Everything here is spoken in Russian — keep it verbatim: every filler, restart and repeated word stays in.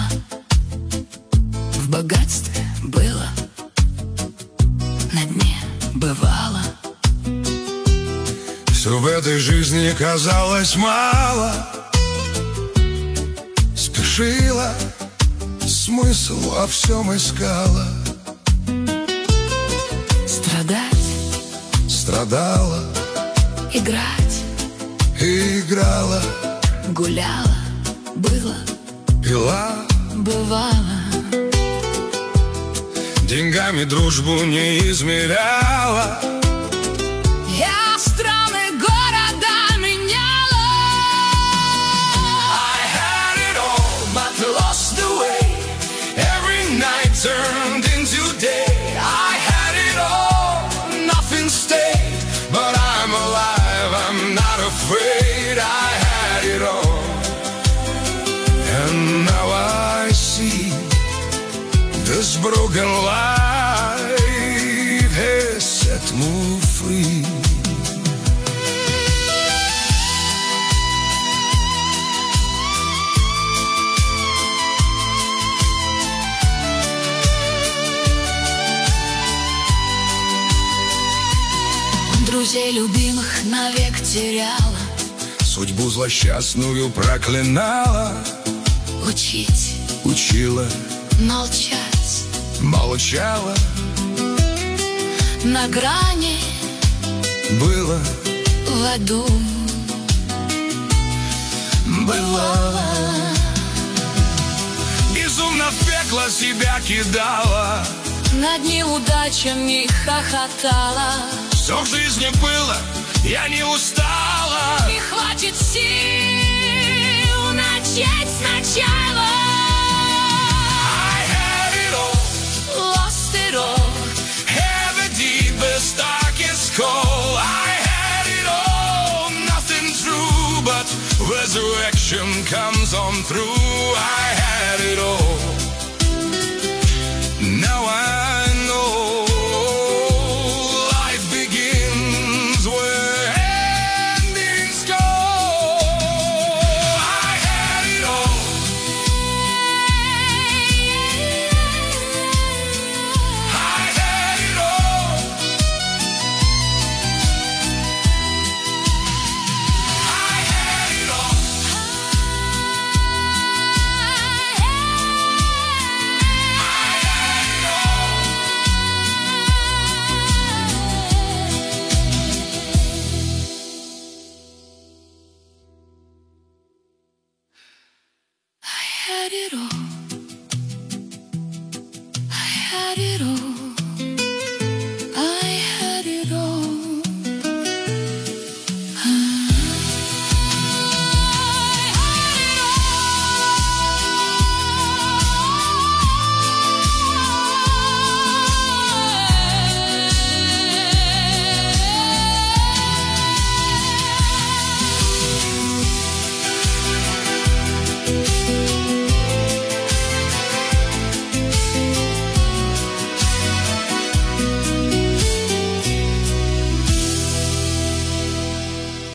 знала, в богатстве было, на дне бывало. Все в этой жизни казалось мало, спешила, смысл во всем искала. Страдать, страдала, играть, и играла, гуляла, было, пила, бывало. деньгами дружбу не измеряла. Я страны, города меняла. I had it all, but lost the way. Every night turned into day. I had it all, nothing stayed, but I'm alive, I'm not afraid. I had it all, and now I see this broken life has set me free. Друзей любимых навек теряла, Судьбу злосчастную проклинала, учить, учила, молчать, молчала, на грани, было, в аду, бывало. Безумно в пекло себя кидала, над неудачами хохотала. все в жизни было, я не устала. Не хватит сил начать сначала. I had it all, Lost it all, had the deepest, darkest call. I had it all, nothing true, but resurrection comes on through. I had it all, now I know life begins where endings go. I had it all, I had it all, I had it all, I had it all. I had it all, I had it all.